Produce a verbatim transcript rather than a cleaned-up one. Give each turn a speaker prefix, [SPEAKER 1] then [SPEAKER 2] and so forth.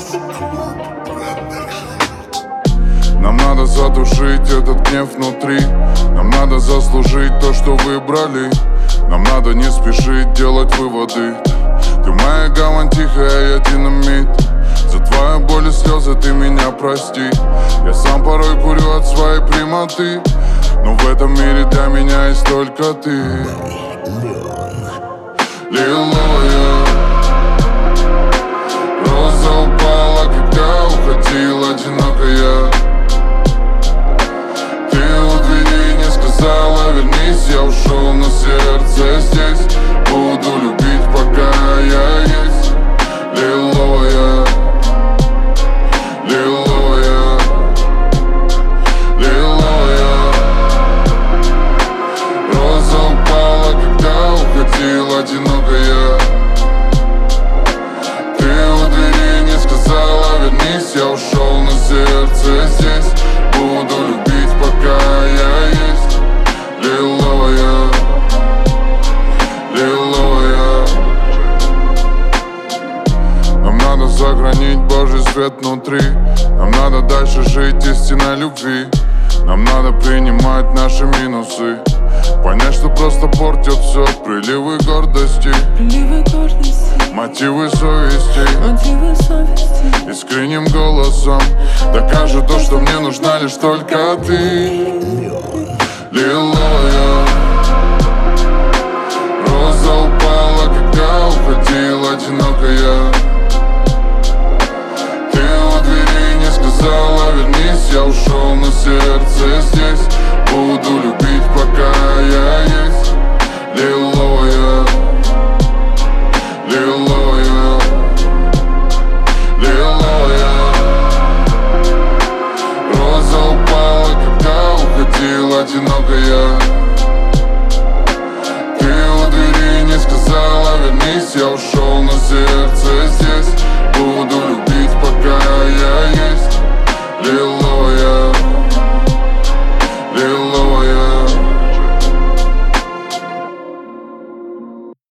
[SPEAKER 1] Нам надо задушить этот гнев внутри. Нам надо заслужить то, что выбрали. Нам надо не спешить делать выводы. Ты моя гавань тихая, я динамит. За твою боль и слезы ты меня прости. Я сам порой курю от своей прямоты, но в этом мире для меня есть только ты. Лиловая роза упала, когда уходила одинокая. Ты у двери не сказала вернись, я ушел, но сердце здесь. Буду любить, пока я есть. Лиловая, лиловая, лиловая роза упала, когда уходила одинокая. Ты у двери не сказала вернись, я ушел, но сердце здесь. Буду любить, пока я есть. Лиловая, лиловая. Нам надо сохранить Божий свет внутри. Нам надо дальше жить истинной любви. Нам надо принимать наши минусы, понять, что просто портят все приливы гордости,
[SPEAKER 2] Приливы гордости,
[SPEAKER 1] мотивы совести.
[SPEAKER 2] мотивы совести.
[SPEAKER 1] Искренним голосом докажу то, что мне нужна лишь только ты. Лиловая роза упала, когда уходила одинокая. Ты у двери не сказала вернись, я ушел, но сердце здесь. Буду любить, пока я есть. Лиловая, лиловая, лиловая роза упала, когда уходила одинокая. Ты у двери не сказала вернись, я ушел, но сердце